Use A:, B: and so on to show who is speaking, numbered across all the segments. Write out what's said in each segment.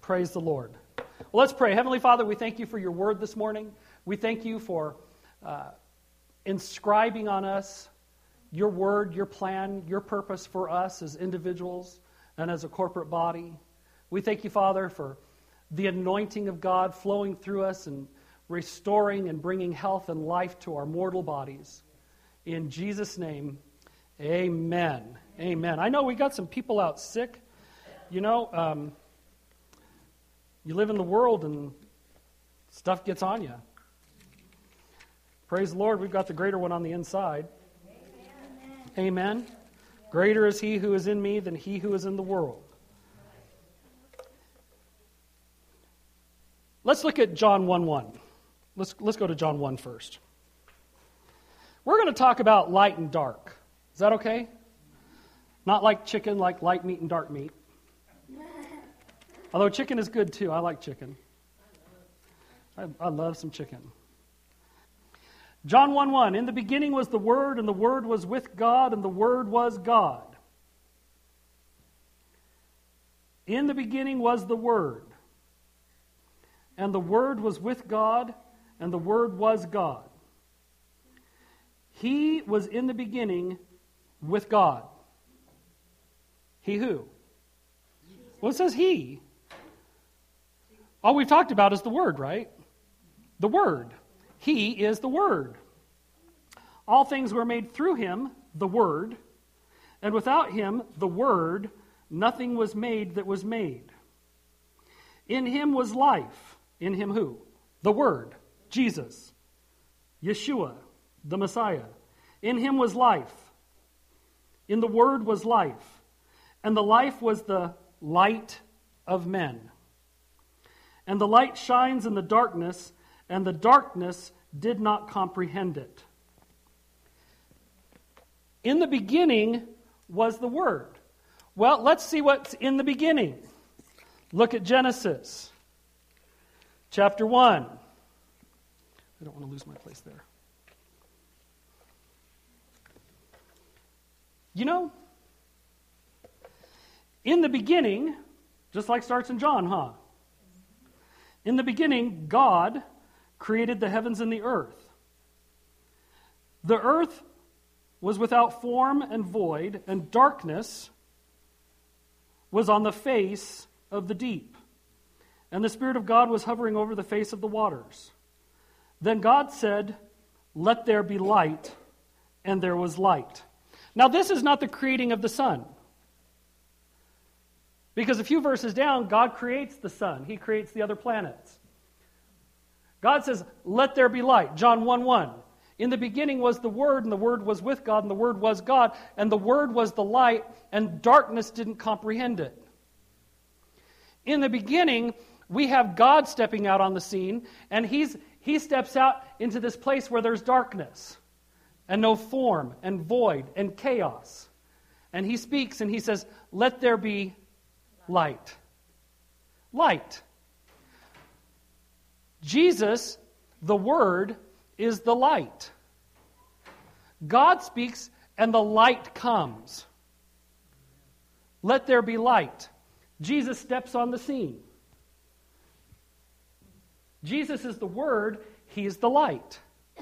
A: Praise the Lord. Well, let's pray. Heavenly Father, we thank you for your word this morning. We thank you for inscribing on us your word, your plan, your purpose for us as individuals and as a corporate body. We thank you, Father, for the anointing of God flowing through us and restoring and bringing health and life to our mortal bodies. In Jesus' name, amen. Amen. I know we got some people out sick. You know, you live in the world and stuff gets on you. Praise the Lord, we've got the greater one on the inside. Amen. Amen. Greater is he who is in me than he who is in the world. Let's look at John 1:1. Let's go to John 1 first. We're going to talk about light and dark. Is that okay? Not like chicken, like light meat and dark meat. Although chicken is good too. I like chicken. I love some chicken. John 1:1, in the beginning was the Word, and the Word was with God, and the Word was God. In the beginning was the Word, and the Word was with God, and the Word was God. He was in the beginning with God. He who? Well, it says he. All we've talked about is the Word, right? The Word. He is the Word. All things were made through him, the Word, and without him, the Word, nothing was made that was made. In him was life. In him who? The Word, Jesus, Yeshua, the Messiah. In him was life. In the Word was life. And the life was the light of men. And the light shines in the darkness, and the darkness did not comprehend it. In the beginning was the Word. Well, let's see what's in the beginning. Look at Genesis chapter 1. I don't want to lose my place there. You know, in the beginning, just like starts in John, huh? In the beginning, God created the heavens and the earth. The earth was without form and void, and darkness was on the face of the deep. And the Spirit of God was hovering over the face of the waters. Then God said, "Let there be light," and there was light. Now this is not the creating of the sun. Because a few verses down, God creates the sun. He creates the other planets. God says, "Let there be light." John 1:1. In the beginning was the Word, and the Word was with God, and the Word was God, and the Word was the light, and darkness didn't comprehend it. In the beginning, we have God stepping out on the scene, and He steps out into this place where there's darkness, and no form, and void, and chaos. And He speaks, and He says, "Let there be light." Light. Jesus, the Word, is the light. God speaks and the light comes. Let there be light. Jesus steps on the scene. Jesus is the Word. He is the light.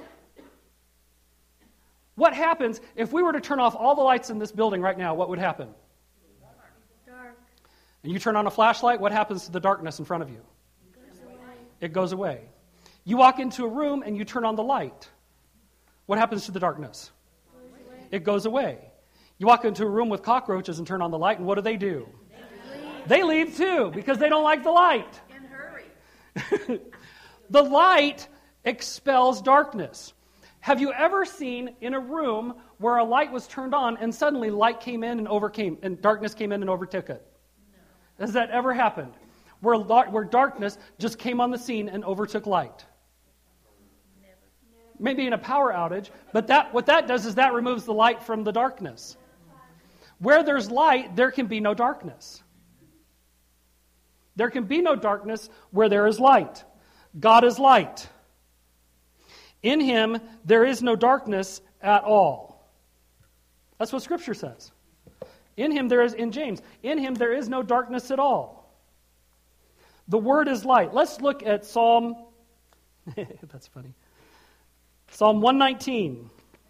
A: What happens if we were to turn off all the lights in this building right now? What would happen?
B: Dark.
A: And you turn on a flashlight, what happens to the darkness in front of you? It goes away. You walk into a room and you turn on the light. What happens to the darkness? It goes away. You walk into a room with cockroaches and turn on the light, and what do? They leave too, because they don't like the light.
B: In a hurry.
A: The light expels darkness. Have you ever seen in a room where a light was turned on and suddenly light came in and darkness came in and overtook it? No. Has that ever happened? Where darkness just came on the scene and overtook light?
B: Never.
A: Maybe in a power outage, but what that does is that removes the light from the darkness. Where there's light, there can be no darkness. There can be no darkness where there is light. God is light. In Him, there is no darkness at all. That's what Scripture says. In James, in Him there is no darkness at all. The Word is light. Let's look at Psalm, that's funny. Psalm 119.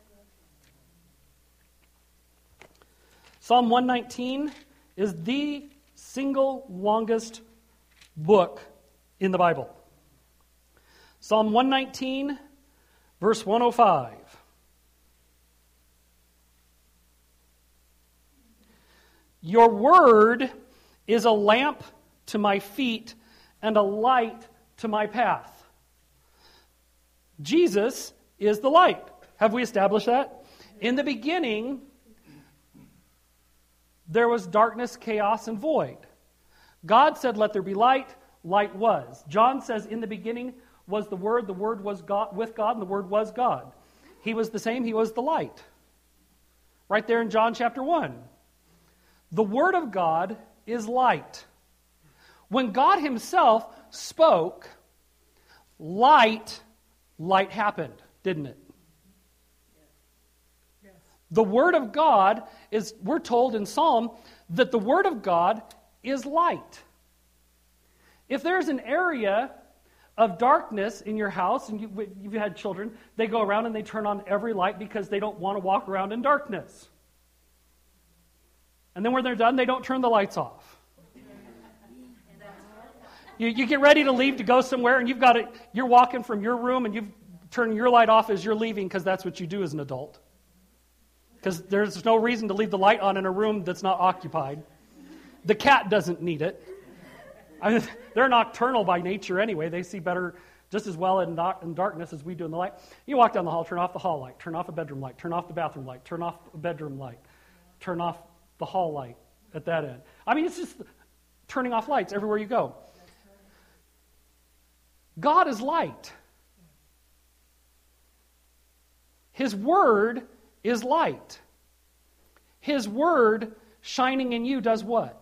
A: Psalm 119 is the single longest book in the Bible. Psalm 119, verse 105. Your word is a lamp to my feet and a light to my path. Jesus is the light. Have we established that? In the beginning, there was darkness, chaos, and void. God said, let there be light. Light was. John says, in the beginning was the Word was God, with God, and the Word was God. He was the same, He was the light. Right there in John chapter 1. The Word of God is light. When God Himself spoke, light happened, didn't it? The Word of God is, we're told in Psalm, that the Word of God is light. If there's an area of darkness in your house, and you've had children, they go around and they turn on every light because they don't want to walk around in darkness. And then when they're done, they don't turn the lights off. You get ready to leave to go somewhere, and you're walking from your room, and you've turned your light off as you're leaving because that's what you do as an adult. Because there's no reason to leave the light on in a room that's not occupied. The cat doesn't need it. I mean, they're nocturnal by nature anyway. They see better just as well in darkness as we do in the light. You walk down the hall, turn off the hall light, turn off a bedroom light, turn off the bathroom light, turn off a bedroom light, turn off the hall light at that end. I mean, it's just turning off lights everywhere you go. God is light. His Word is light. His Word shining in you does what?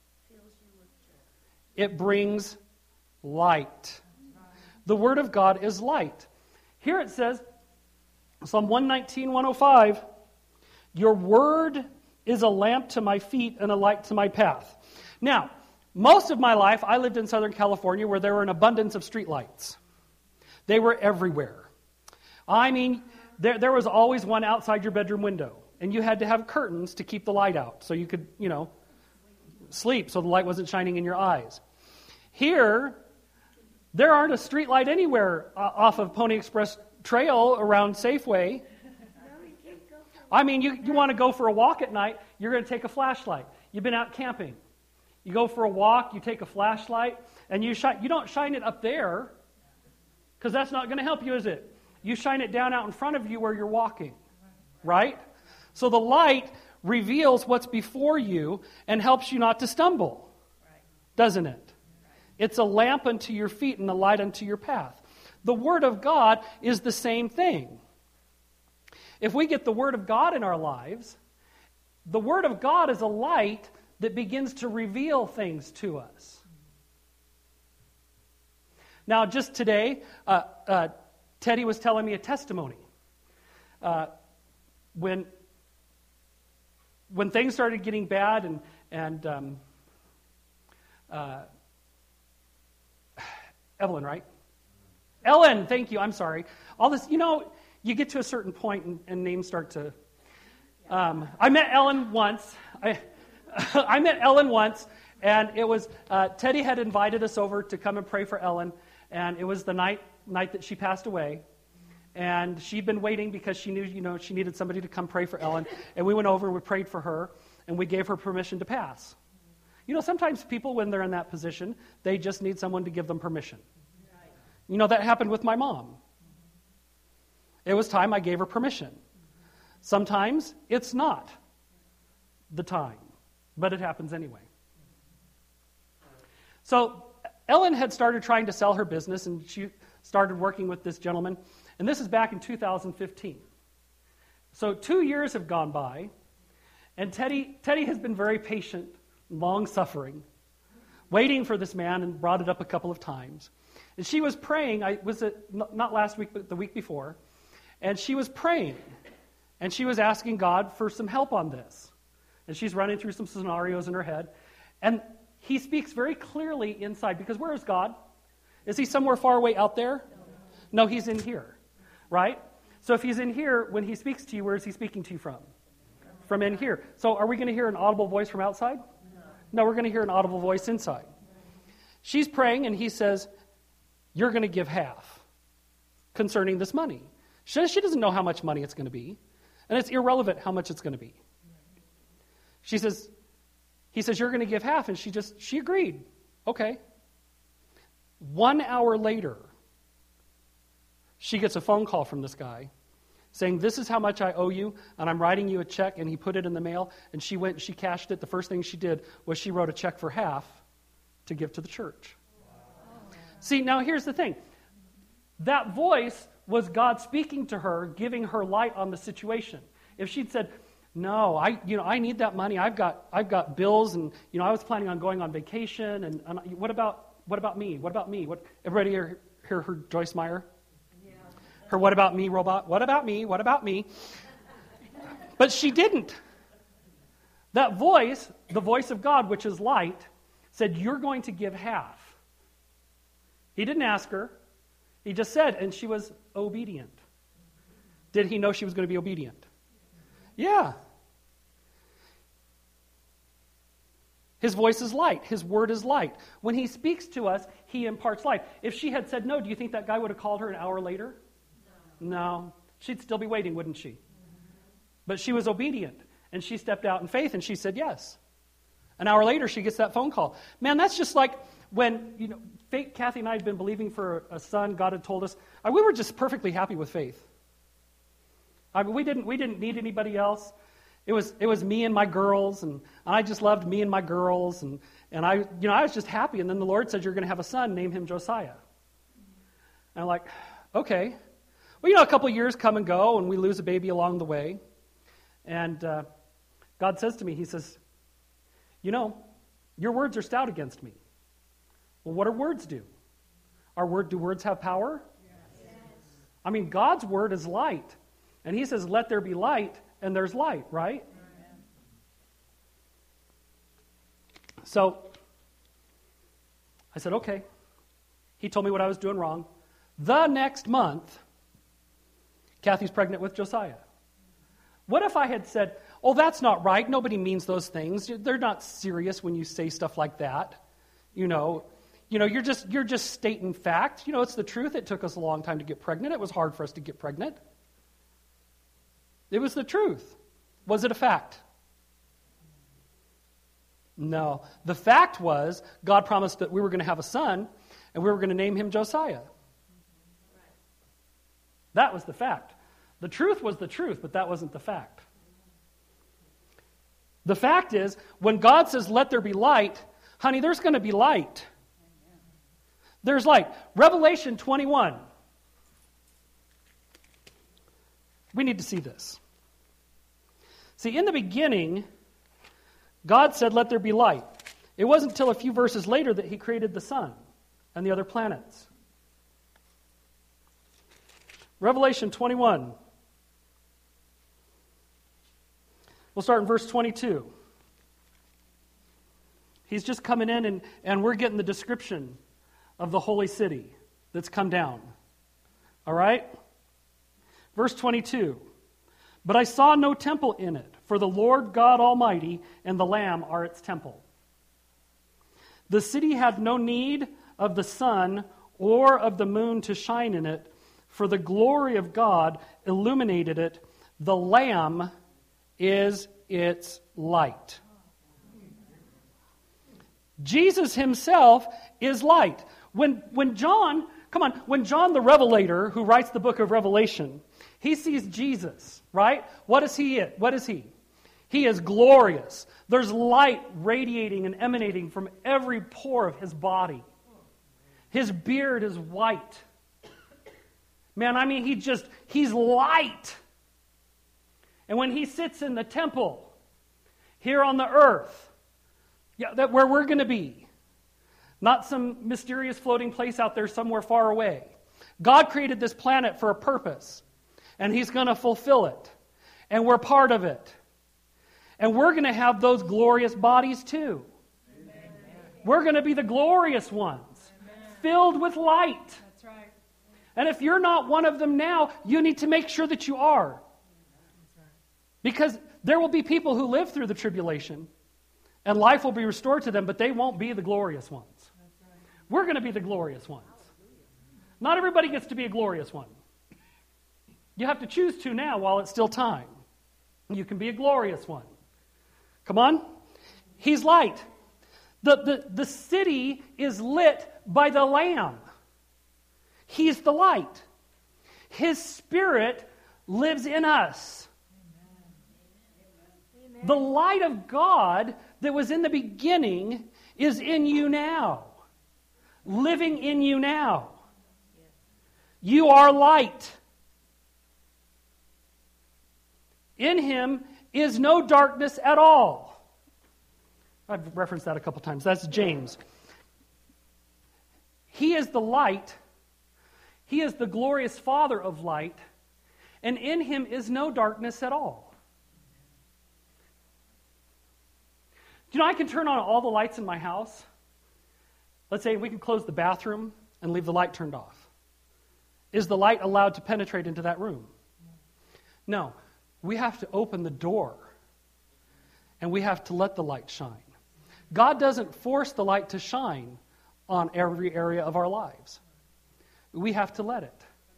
A: It brings light. The Word of God is light. Here it says, Psalm 119, 105, your Word is a lamp to my feet and a light to my path. Now, most of my life, I lived in Southern California where there were an abundance of street lights. They were everywhere. I mean, there was always one outside your bedroom window, and you had to have curtains to keep the light out so you could, sleep so the light wasn't shining in your eyes. Here, there aren't a street light anywhere off of Pony Express Trail around Safeway. I mean, you want to go for a walk at night, you're going to take a flashlight. You've been out camping. You go for a walk, you take a flashlight, and you don't shine it up there, because that's not going to help you, is it? You shine it down out in front of you where you're walking, right? So the light reveals what's before you and helps you not to stumble, doesn't it? It's a lamp unto your feet and a light unto your path. The Word of God is the same thing. If we get the Word of God in our lives, the Word of God is a light that begins to reveal things to us. Now, just today, Teddy was telling me a testimony. When things started getting bad and Evelyn, right? Ellen, thank you. I'm sorry. All this, you get to a certain point and names start to... I met Ellen once. I met Ellen once, and it was... Teddy had invited us over to come and pray for Ellen, and it was the night that she passed away. And she'd been waiting because she knew, she needed somebody to come pray for Ellen. And we went over and we prayed for her, and we gave her permission to pass. Sometimes people, when they're in that position, they just need someone to give them permission. That happened with my mom. It was time I gave her permission. Sometimes it's not the time, but it happens anyway. So Ellen had started trying to sell her business, and she started working with this gentleman. And this is back in 2015. So 2 years have gone by, and Teddy has been very patient, long-suffering, waiting for this man, and brought it up a couple of times. And she was praying, not last week, but the week before, and she was praying, and she was asking God for some help on this. And she's running through some scenarios in her head, and he speaks very clearly inside. Because where is God? Is he somewhere far away out there? No, he's in here, right? So if he's in here, when he speaks to you, where is he speaking to you from? From in here. So are we going to hear an audible voice from outside? No, we're going to hear an audible voice inside. She's praying, and he says, you're going to give half concerning this money. She doesn't know how much money it's going to be, and it's irrelevant how much it's going to be. He says, you're going to give half, and she agreed. Okay. 1 hour later, she gets a phone call from this guy saying, this is how much I owe you, and I'm writing you a check, and he put it in the mail, and she went and she cashed it. The first thing she did was she wrote a check for half to give to the church. Wow. See, now here's the thing. That voice was God speaking to her, giving her light on the situation. If she'd said, no, I need that money. I've got bills, and I was planning on going on vacation, and what about me? What about me? Everybody here heard Joyce Meyer? Her what about me robot? What about me? What about me? But she didn't. That voice, the voice of God, which is light, said, you're going to give half. He didn't ask her. He just said, and she was obedient. Did he know she was going to be obedient? Yeah. His voice is light. His word is light. When he speaks to us, he imparts light. If she had said no, do you think that guy would have called her an hour later? No. She'd still be waiting, wouldn't she? But she was obedient, and she stepped out in faith, and she said yes. An hour later, she gets that phone call. Man, that's just like when, Kathy and I had been believing for a son. God had told us. We were just perfectly happy with faith. We didn't need anybody else. It was me and my girls, and I just loved me and my girls, and I was just happy. And then the Lord said, you're going to have a son, name him Josiah. And I'm like, okay. Well, a couple years come and go, and we lose a baby along the way. And God says to me, he says, your words are stout against me. Well, what do words do? Do words have power? Yes. God's word is light. And he says, let there be light, and there's light, right? Amen. So I said, okay. He told me what I was doing wrong. The next month, Kathy's pregnant with Josiah. What if I had said, oh, that's not right. Nobody means those things. They're not serious when you say stuff like that. You're just stating fact. It's the truth. It took us a long time to get pregnant. It was hard for us to get pregnant. It was the truth. Was it a fact? No. The fact was God promised that we were going to have a son, and we were going to name him Josiah. That was the fact. The truth was the truth, but that wasn't the fact. The fact is, when God says, let there be light, honey, there's going to be light. There's light. Revelation 21. We need to see this. See, in the beginning, God said, let there be light. It wasn't until a few verses later that he created the sun and the other planets. Revelation 21. We'll start in verse 22. He's just coming in, and we're getting the description of the holy city that's come down. All right? Verse 22. But I saw no temple in it, for the Lord God Almighty and the Lamb are its temple. The city had no need of the sun or of the moon to shine in it, for the glory of God illuminated it. The Lamb is its light. Jesus himself is light. When John the Revelator, who writes the book of Revelation, he sees Jesus, right? What is he? He is glorious. There's light radiating and emanating from every pore of his body. His beard is white. Man, he's light. And when he sits in the temple here on the earth, that where we're going to be, not some mysterious floating place out there somewhere far away. God created this planet for a purpose, and he's going to fulfill it. And we're part of it. And we're going to have those glorious bodies too. Amen. We're going to be the glorious ones, filled with light.
C: That's right.
A: And if you're not one of them now, you need to make sure that you are. Because there will be people who live through the tribulation, and life will be restored to them, but they won't be the glorious ones. We're going to be the glorious ones. Not everybody gets to be a glorious one. You have to choose to now while it's still time. You can be a glorious one. Come on. He's light. The city is lit by the Lamb. He's the light. His Spirit lives in us. Amen. The light of God that was in the beginning is in you now. Living in you now. You are light. In Him is no darkness at all. I've referenced that a couple times. That's James. He is the light. He is the glorious Father of light. And in Him is no darkness at all. Do you know I can turn on all the lights in my house? Let's say we can close the bathroom and leave the light turned off. Is the light allowed to penetrate into that room? No. We have to open the door. And we have to let the light shine. God doesn't force the light to shine on every area of our lives. We have to let it.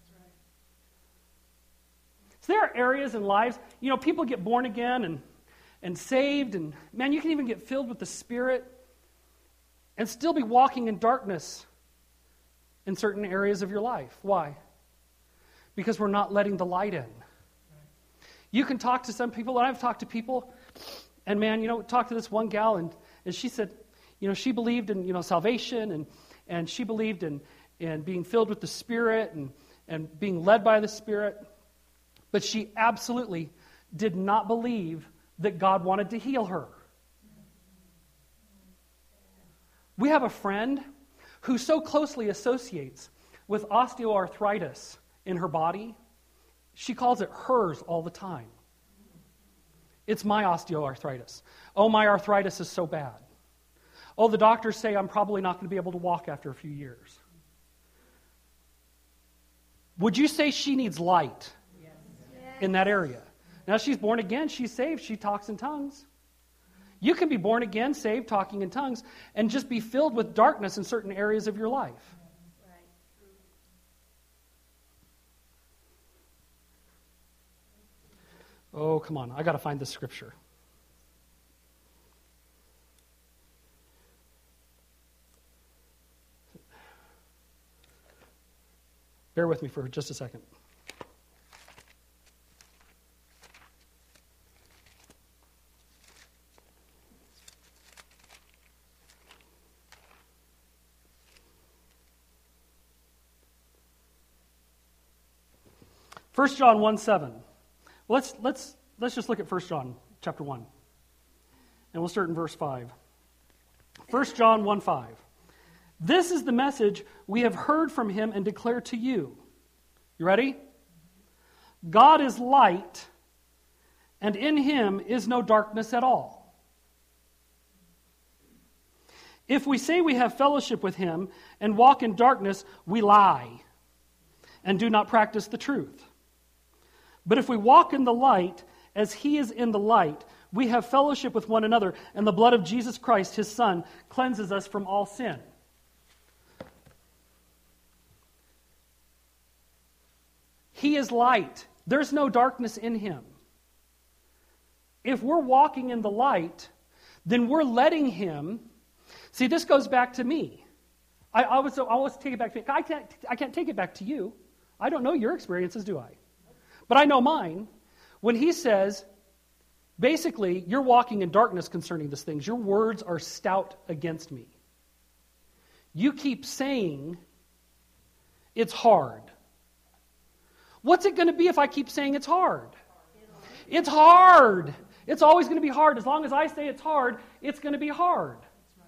A: So there are areas in lives, people get born again and saved, and man, you can even get filled with the Spirit and still be walking in darkness in certain areas of your life. Why? Because we're not letting the light in. You can talk to some people, and I've talked to people, and man, talked to this one gal, and she said, she believed in, salvation, and she believed in being filled with the Spirit and being led by the Spirit, but she absolutely did not believe that God wanted to heal her. We have a friend who so closely associates with osteoarthritis in her body. She calls it hers all the time. It's my osteoarthritis. Oh, my arthritis is so bad. Oh, the doctors say I'm probably not going to be able to walk after a few years. Would you say she needs light in that area? Now, she's born again, she's saved, she talks in tongues. You can be born again, saved, talking in tongues, and just be filled with darkness in certain areas of your life. Oh, come on. I got to find the scripture. Bear with me for just a second. First John 1:7. Let's just look at 1 John chapter 1. And we'll start in verse 5. 1 John 1:5. This is the message we have heard from him and declare to you. You ready? God is light, and in him is no darkness at all. If we say we have fellowship with him and walk in darkness, we lie and do not practice the truth. But if we walk in the light, as he is in the light, we have fellowship with one another, and the blood of Jesus Christ, his Son, cleanses us from all sin. He is light. There's no darkness in him. If we're walking in the light, then we're letting him. See, this goes back to me. I always take it back to me. I can't take it back to you. I don't know your experiences, do I? But I know mine. When he says, basically, you're walking in darkness concerning these things. Your words are stout against me. You keep saying it's hard. What's it going to be if I keep saying it's hard? It's hard. It's always going to be hard. As long as I say it's hard, it's going to be hard.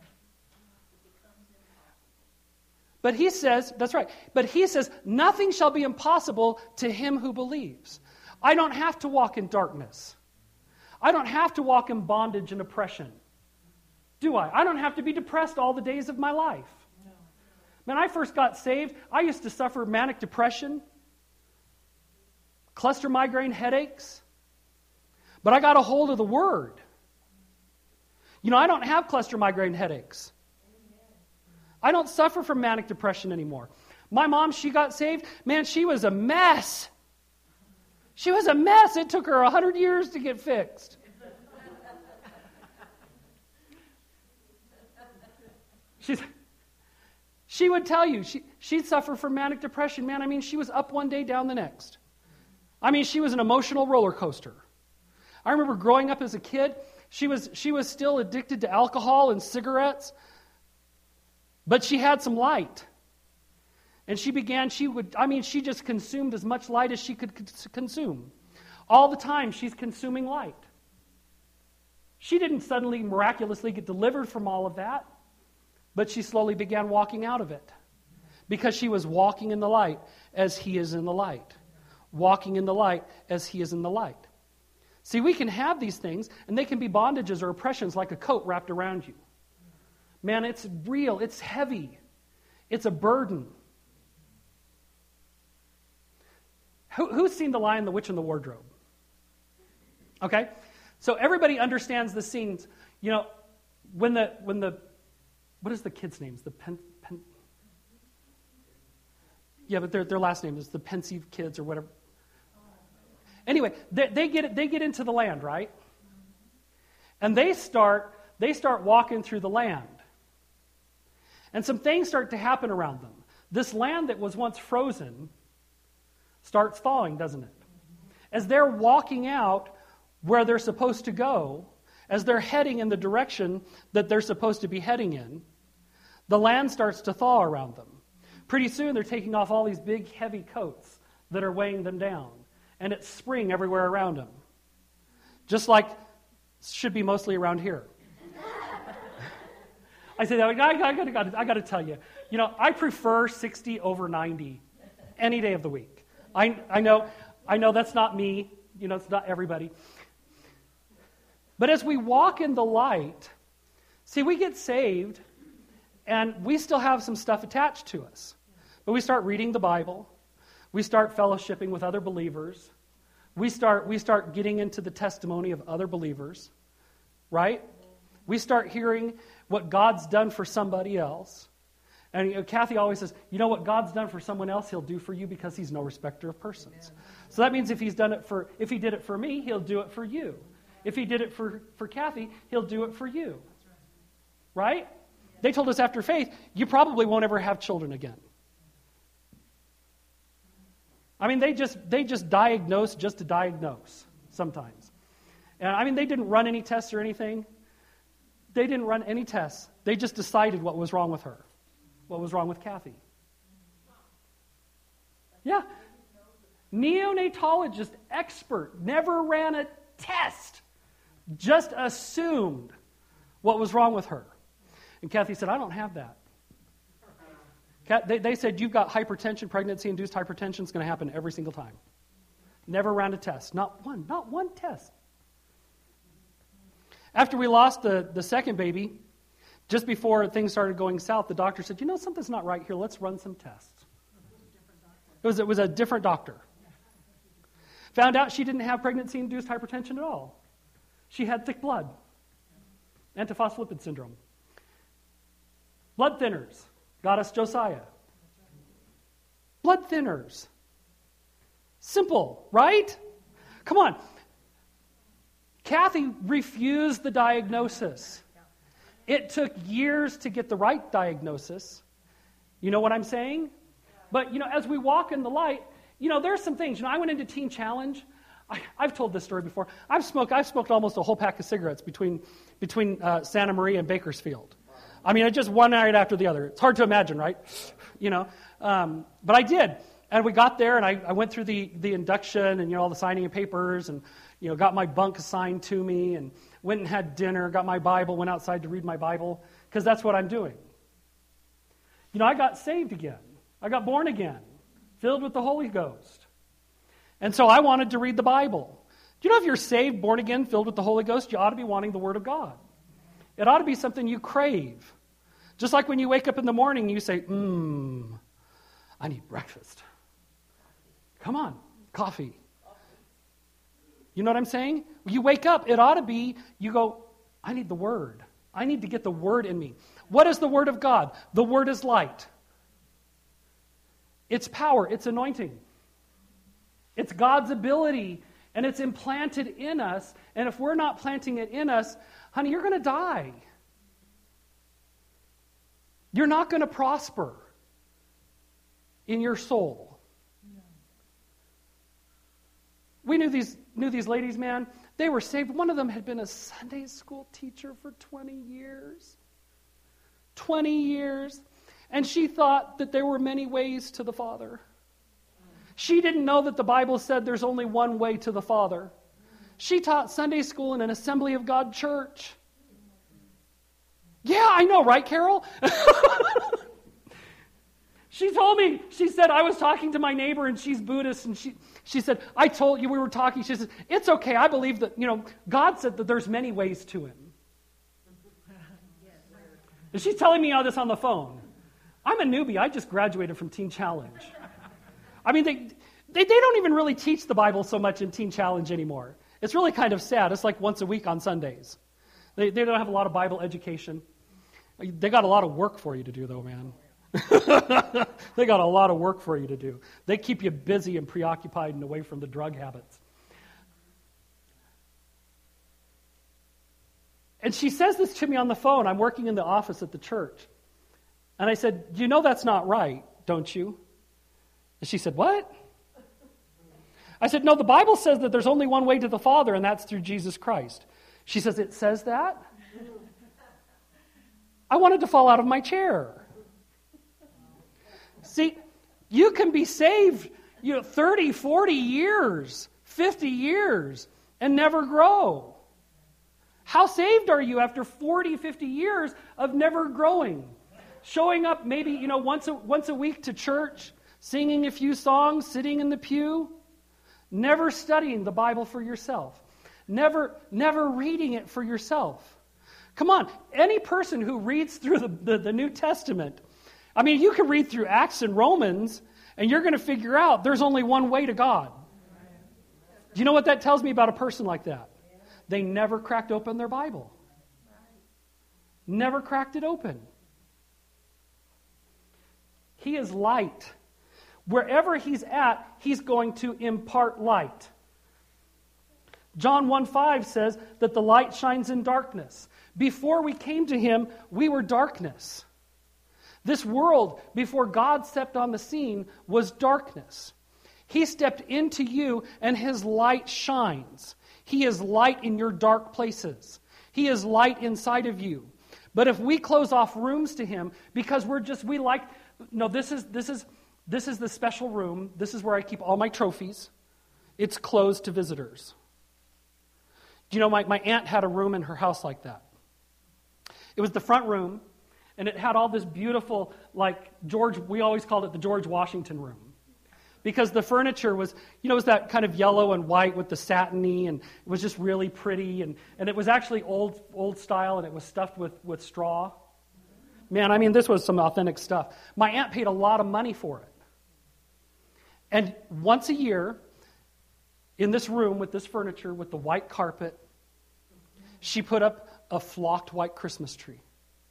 A: But he says, that's right, but he says, nothing shall be impossible to him who believes. I don't have to walk in darkness. I don't have to walk in bondage and oppression. Do I? I don't have to be depressed all the days of my life. When I first got saved, I used to suffer manic depression, cluster migraine headaches, but I got a hold of the Word. You know, I don't have cluster migraine headaches. I don't suffer from manic depression anymore. My mom, she got saved. Man, she was a mess. She was a mess. It took her 100 years to get fixed. She would tell you, she'd suffer from manic depression. Man, I mean, she was up one day, down the next. I mean, she was an emotional roller coaster. I remember growing up as a kid, she was still addicted to alcohol and cigarettes, but she had some light. And she just consumed as much light as she could consume. All the time, she's consuming light. She didn't suddenly miraculously get delivered from all of that, but she slowly began walking out of it because she was walking in the light as He is in the light. Walking in the light as He is in the light. See, we can have these things, and they can be bondages or oppressions like a coat wrapped around you. Man, it's real. It's heavy. It's a burden. Who's seen The Lion, the Witch, and the Wardrobe? Okay? So everybody understands the scenes. You know, when the what is the kids' names? Yeah, but their last name is the Pensive Kids or whatever. Anyway, they get into the land, right? And they start walking through the land. And some things start to happen around them. This land that was once frozen starts thawing, doesn't it? As they're walking out where they're supposed to go, as they're heading in the direction that they're supposed to be heading in, the land starts to thaw around them. Pretty soon they're taking off all these big, heavy coats that are weighing them down. And it's spring everywhere around them. Just like should be mostly around here. I say that, I got to tell you, you know, I prefer 60 over 90 any day of the week. I know that's not me, you know, it's not everybody. But as we walk in the light, see, we get saved, and we still have some stuff attached to us. But we start reading the Bible. We start fellowshipping with other believers. We start getting into the testimony of other believers, right? We start hearing what God's done for somebody else. And you know, Kathy always says, you know what God's done for someone else, He'll do for you because He's no respecter of persons. So that means if He did it for me, He'll do it for you. If He did it for Kathy, He'll do it for you. Right? They told us after faith, you probably won't ever have children again. I mean, they just diagnose just to diagnose sometimes. And I mean, they didn't run any tests or anything. They didn't run any tests. They just decided what was wrong with her, what was wrong with Kathy. Yeah. Neonatologist expert, never ran a test, just assumed what was wrong with her. And Kathy said, I don't have that. They said, you've got hypertension, pregnancy-induced hypertension. It's going to happen every single time. Never ran a test. Not one test. After we lost the second baby, just before things started going south, the doctor said, you know, something's not right here. Let's run some tests. It was a different doctor. Found out she didn't have pregnancy-induced hypertension at all. She had thick blood. Antiphospholipid syndrome. Blood thinners. Got us Josiah. Blood thinners. Simple, right? Come on. Kathy refused the diagnosis. It took years to get the right diagnosis. You know what I'm saying? But, you know, as we walk in the light, you know, there's some things. You know, I went into Teen Challenge. I've told this story before. I've smoked almost a whole pack of cigarettes between Santa Maria and Bakersfield. I mean, just one night after the other. It's hard to imagine, right? You know, but I did. And we got there, and I went through the induction and, you know, all the signing of papers and, you know, got my bunk assigned to me and went and had dinner, got my Bible, went outside to read my Bible, because that's what I'm doing. You know, I got saved again. I got born again, filled with the Holy Ghost. And so I wanted to read the Bible. Do you know if you're saved, born again, filled with the Holy Ghost, you ought to be wanting the Word of God. It ought to be something you crave. Just like when you wake up in the morning, you say, I need breakfast. Come on, coffee. You know what I'm saying? When you wake up, it ought to be, you go, I need the Word. I need to get the Word in me. What is the Word of God? The Word is light. It's power. It's anointing. It's God's ability, and it's implanted in us. And if we're not planting it in us, honey, you're going to die. You're not going to prosper in your soul. We knew these ladies, man. They were saved. One of them had been a Sunday school teacher for 20 years. 20 years. And she thought that there were many ways to the Father. She didn't know that the Bible said there's only one way to the Father. She taught Sunday school in an Assembly of God church. Yeah, I know, right, Carol? She told me, she said, I was talking to my neighbor and she's Buddhist, and she said, I told you we were talking. She said, it's okay, I believe that, God said that there's many ways to Him. And she's telling me all this on the phone. I'm a newbie, I just graduated from Teen Challenge. I mean, they don't even really teach the Bible so much in Teen Challenge anymore. It's really kind of sad. It's like once a week on Sundays. They don't have a lot of Bible education. They got a lot of work for you to do, though, man. They got a lot of work for you to do. They keep you busy and preoccupied and away from the drug habits. And she says this to me on the phone. I'm working in the office at the church. And I said, you know that's not right, don't you? And she said, what? I said, no, the Bible says that there's only one way to the Father, and that's through Jesus Christ. She says, it says that? I wanted to fall out of my chair. See, you can be saved 30, 40 years, 50 years, and never grow. How saved are you after 40, 50 years of never growing? Showing up maybe, once a week to church, singing a few songs, sitting in the pew, never studying the Bible for yourself, never reading it for yourself. Come on, any person who reads through the New Testament, I mean, you can read through Acts and Romans, and you're going to figure out there's only one way to God. Do you know what that tells me about a person like that? They never cracked open their Bible. Never cracked it open. He is light. Wherever He's at, He's going to impart light. John 1:5 says that the light shines in darkness. Before we came to Him, we were darkness. This world, before God stepped on the scene, was darkness. He stepped into you, and His light shines. He is light in your dark places. He is light inside of you. But if we close off rooms to Him, because this is the special room. This is where I keep all my trophies. It's closed to visitors. Do you know, my aunt had a room in her house like that. It was the front room, and it had all this beautiful, we always called it the George Washington room. Because the furniture was, it was that kind of yellow and white with the satiny, and it was just really pretty, and it was actually old style, and it was stuffed with straw. Man, I mean, this was some authentic stuff. My aunt paid a lot of money for it. And once a year, in this room with this furniture, with the white carpet, she put up a flocked white Christmas tree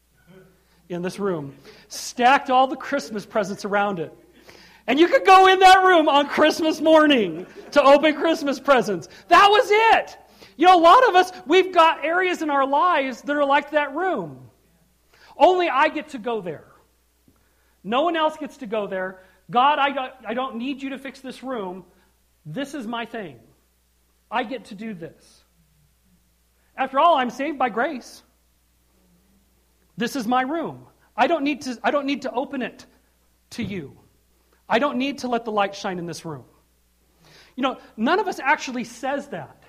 A: in this room, stacked all the Christmas presents around it. And you could go in that room on Christmas morning to open Christmas presents. That was it. A lot of us, we've got areas in our lives that are like that room. Only I get to go there. No one else gets to go there. God, I don't need you to fix this room. This is my thing. I get to do this. After all, I'm saved by grace. This is my room. I don't need to open it to you. I don't need to let the light shine in this room. None of us actually says that.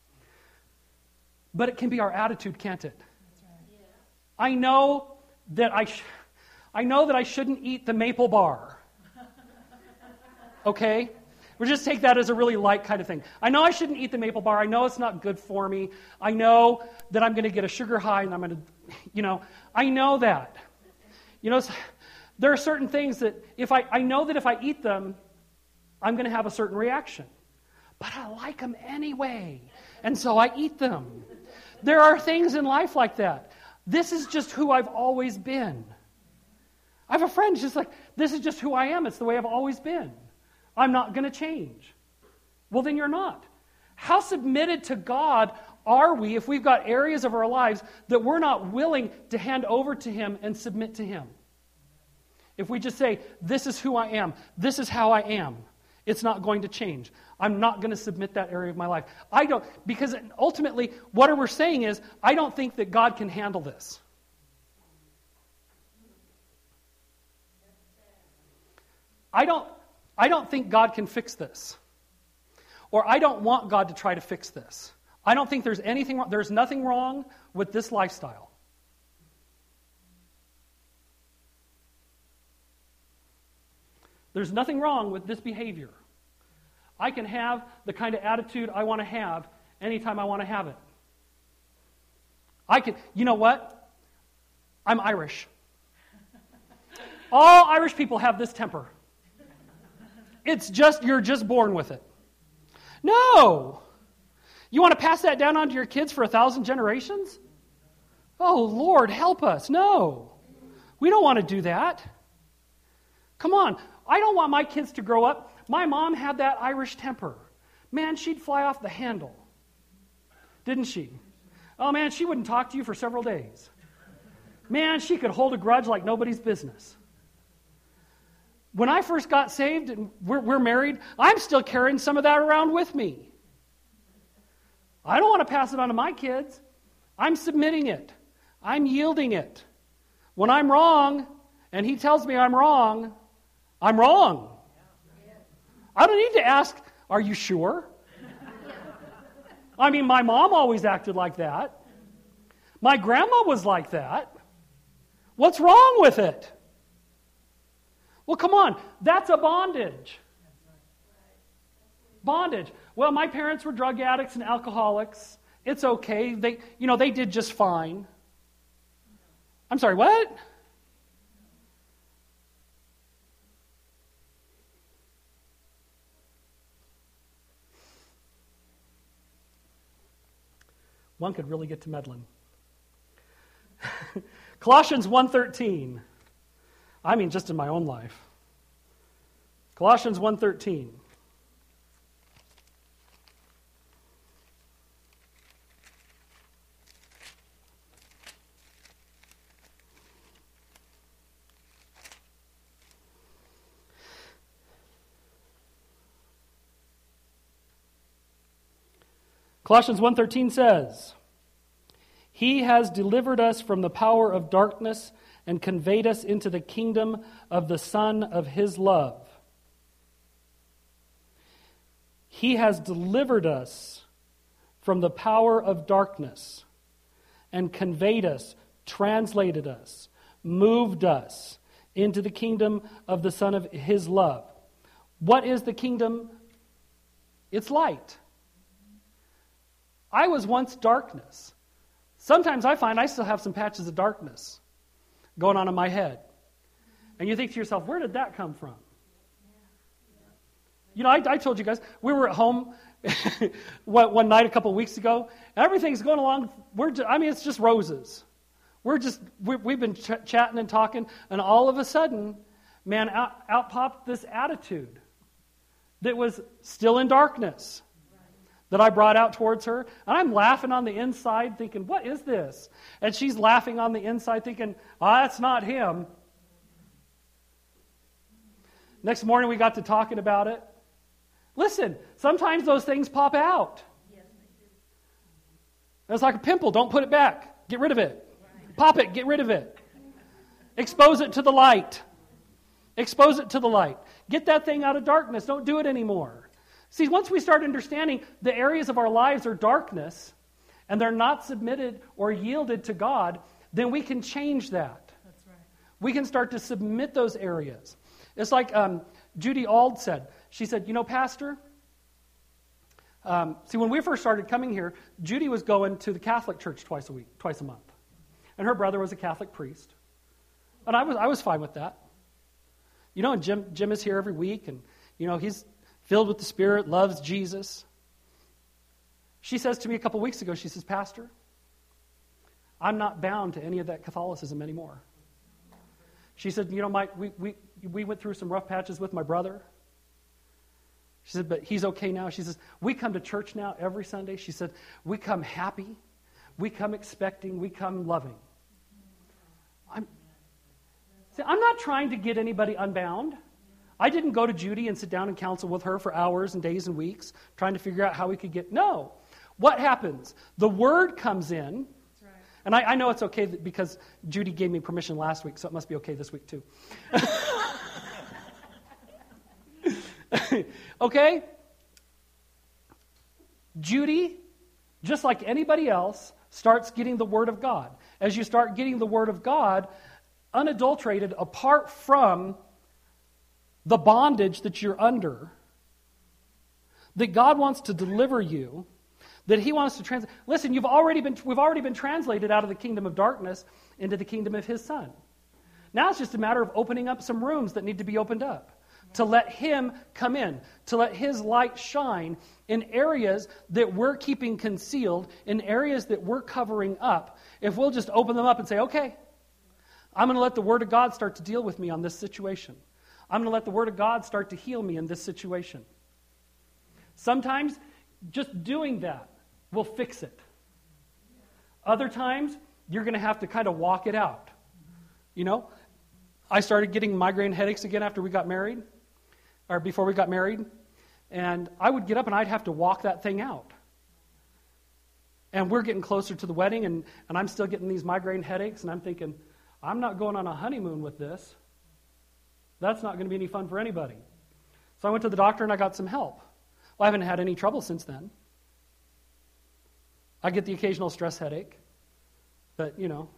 A: But it can be our attitude, can't it? That's right. Yeah. I know that I shouldn't eat the maple bar. Okay? We'll just take that as a really light kind of thing. I know I shouldn't eat the maple bar. I know it's not good for me. I know that I'm going to get a sugar high and I'm going to I know that. There are certain things that I know that if I eat them, I'm going to have a certain reaction. But I like them anyway, and so I eat them. There are things in life like that. This is just who I've always been. I have a friend who's just like, this is just who I am. It's the way I've always been. I'm not going to change. Well, then you're not. How submitted to God are we if we've got areas of our lives that we're not willing to hand over to Him and submit to Him? If we just say, this is who I am, this is how I am, it's not going to change. I'm not going to submit that area of my life. Because ultimately, what we're saying is, I don't think that God can handle this. I don't think God can fix this. Or I don't want God to try to fix this. I don't think there's anything wrong. There's nothing wrong with this lifestyle. There's nothing wrong with this behavior. I can have the kind of attitude I want to have anytime I want to have it. You know what? I'm Irish. All Irish people have this temper. You're just born with it. No! You want to pass that down onto your kids for 1,000 generations? Oh, Lord, help us. No. We don't want to do that. Come on. I don't want my kids to grow up. My mom had that Irish temper. Man, she'd fly off the handle. Didn't she? Oh, man, she wouldn't talk to you for several days. Man, she could hold a grudge like nobody's business. When I first got saved and we're married, I'm still carrying some of that around with me. I don't want to pass it on to my kids. I'm submitting it. I'm yielding it. When I'm wrong, and he tells me I'm wrong, I'm wrong. I don't need to ask, are you sure? I mean, my mom always acted like that. My grandma was like that. What's wrong with it? Well, come on. That's a bondage. Bondage. Well, my parents were drug addicts and alcoholics. It's okay. They did just fine. I'm sorry, what? One could really get to meddling. Colossians 1:13. I mean, just in my own life. Colossians 1:13. Colossians 1:13 says, He has delivered us from the power of darkness and conveyed us into the kingdom of the Son of His love. He has delivered us from the power of darkness and conveyed us, translated us, moved us into the kingdom of the Son of His love. What is the kingdom? It's light. I was once darkness. Sometimes I find I still have some patches of darkness going on in my head. And you think to yourself, where did that come from? I told you guys, we were at home one night a couple of weeks ago, and everything's going along. It's just roses. We've been chatting and talking, and all of a sudden, man, out popped this attitude that was still in darkness that I brought out towards her. And I'm laughing on the inside thinking, what is this? And she's laughing on the inside thinking, that's not him. Next morning we got to talking about it. Listen, sometimes those things pop out.
B: Yes, they do.
A: It's like a pimple. Don't put it back. Get rid of it. Pop it. Get rid of it. Expose it to the light. Expose it to the light. Get that thing out of darkness. Don't do it anymore. See, once we start understanding the areas of our lives are darkness and they're not submitted or yielded to God, then we can change that.
B: That's right.
A: We can start to submit those areas. It's like Judy Auld said. She said, Pastor, when we first started coming here, Judy was going to the Catholic church twice a month. And her brother was a Catholic priest. And I was fine with that. You know, and Jim is here every week, and, you know, he's filled with the Spirit, loves Jesus. She says to me a couple weeks ago, she says, Pastor, I'm not bound to any of that Catholicism anymore. She said, you know, Mike, we went through some rough patches with my brother. She said, but he's okay now. She says, we come to church now every Sunday. She said, we come happy, we come expecting, we come loving. I'm not trying to get anybody unbound. I didn't go to Judy and sit down and counsel with her for hours and days and weeks trying to figure out how we could get... No. What happens? The Word comes in.
B: That's right.
A: And I know it's okay because Judy gave me permission last week, so it must be okay this week too. Okay? Judy, just like anybody else, starts getting the Word of God. As you start getting the Word of God, unadulterated, apart from the bondage that you're under, that God wants to deliver you, that He wants to translate. Listen, we've already been translated out of the kingdom of darkness into the kingdom of His Son. Now it's just a matter of opening up some rooms that need to be opened up, to let Him come in, to let His light shine in areas that we're keeping concealed, in areas that we're covering up. If we'll just open them up and say, okay, I'm going to let the Word of God start to deal with me on this situation. I'm going to let the Word of God start to heal me in this situation. Sometimes just doing that will fix it. Other times, you're going to have to kind of walk it out. You know, I started getting migraine headaches again after we got married, or before we got married, and I would get up and I'd have to walk that thing out. And we're getting closer to the wedding, and I'm still getting these migraine headaches, and I'm thinking, I'm not going on a honeymoon with this. That's not going to be any fun for anybody. So I went to the doctor and I got some help. Well, I haven't had any trouble since then. I get the occasional stress headache, but, you know,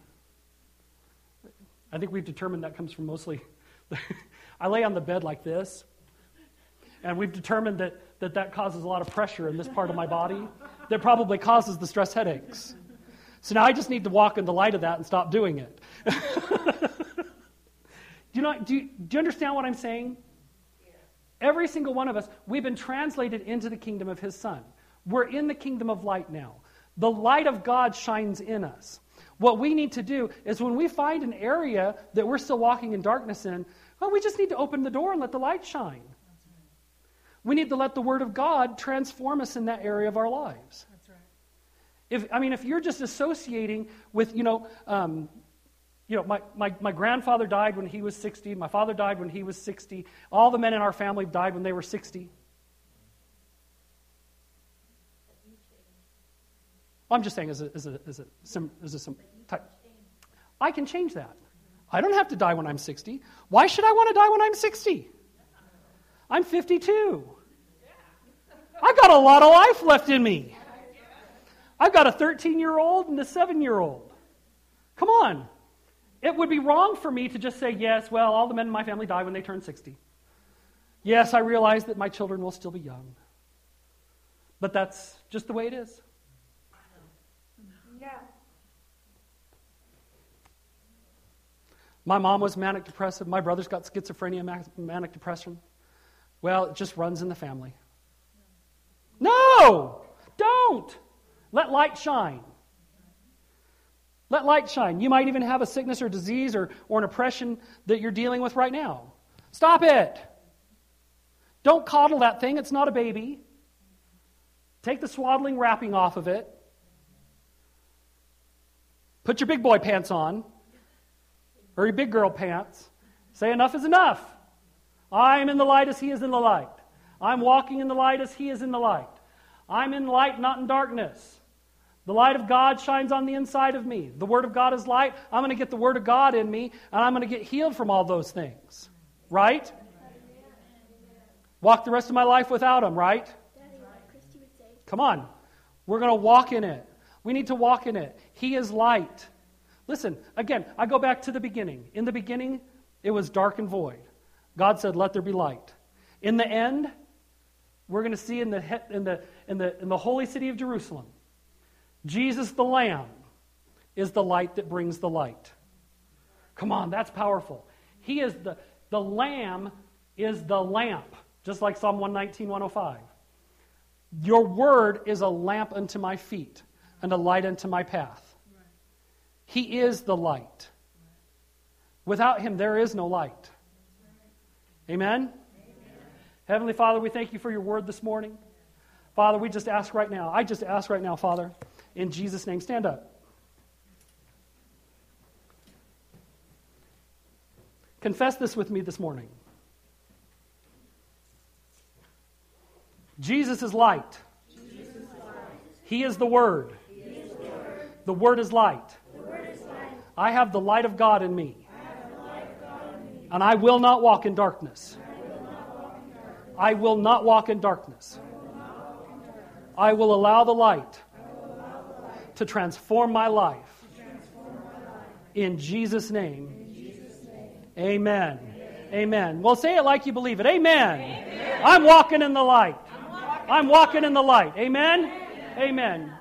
A: I think we've determined that comes from mostly, I lay on the bed like this, and we've determined that causes a lot of pressure in this part of my body that probably causes the stress headaches. So now I just need to walk in the light of that and stop doing it. Do you understand what I'm saying? Yeah. Every single one of us, we've been translated into the kingdom of His Son. We're in the kingdom of light now. The light of God shines in us. What we need to do is when we find an area that we're still walking in darkness in, well, we just need to open the door and let the light shine. That's right. We need to let the Word of God transform us in that area of our lives.
B: That's right.
A: If you're just associating with, my grandfather died when he was 60. My father died when he was 60. All the men in our family died when they were 60. I'm just saying as a type. I can change that. I don't have to die when I'm 60. Why should I want to die when I'm 60? I'm 52. I've got a lot of life left in me. I've got a 13-year-old and a 7-year-old. Come on. It would be wrong for me to just say, yes, well, all the men in my family die when they turn 60. Yes, I realize that my children will still be young. But that's just the way it is.
B: Yeah.
A: My mom was manic depressive. My brother's got schizophrenia, manic depression. Well, it just runs in the family. No! Don't! Let light shine. Let light shine. You might even have a sickness or disease or an oppression that you're dealing with right now. Stop it. Don't coddle that thing. It's not a baby. Take the swaddling wrapping off of it. Put your big boy pants on. Or your big girl pants. Say enough is enough. I am in the light as He is in the light. I'm walking in the light as He is in the light. I'm in light, not in darkness. The light of God shines on the inside of me. The Word of God is light. I'm going to get the Word of God in me, and I'm going to get healed from all those things. Right? Walk the rest of my life without Him, right?
C: Christy would say.
A: Come on. We're going to walk in it. We need to walk in it. He is light. Listen, again, I go back to the beginning. In the beginning, it was dark and void. God said, let there be light. In the end, we're going to see in the holy city of Jerusalem, Jesus the Lamb is the light that brings the light. Come on, that's powerful. He is the Lamb is the lamp, just like Psalm 119, 105. Your word is a lamp unto my feet and a light unto my path. He is the light. Without him, there is no light. Amen? Heavenly Father, we thank you for your word this morning. Father, I just ask right now, Father, in Jesus' name, stand up. Confess this with me this morning. Jesus is light. He is the Word. The Word is light. I have the light of God in me. And I will not walk in darkness. I will not walk in darkness. I will allow the light to transform my life. In Jesus' name. Amen. Amen. Well, say it like you believe it. Amen. I'm walking in the light. I'm walking in the light. Amen. Amen.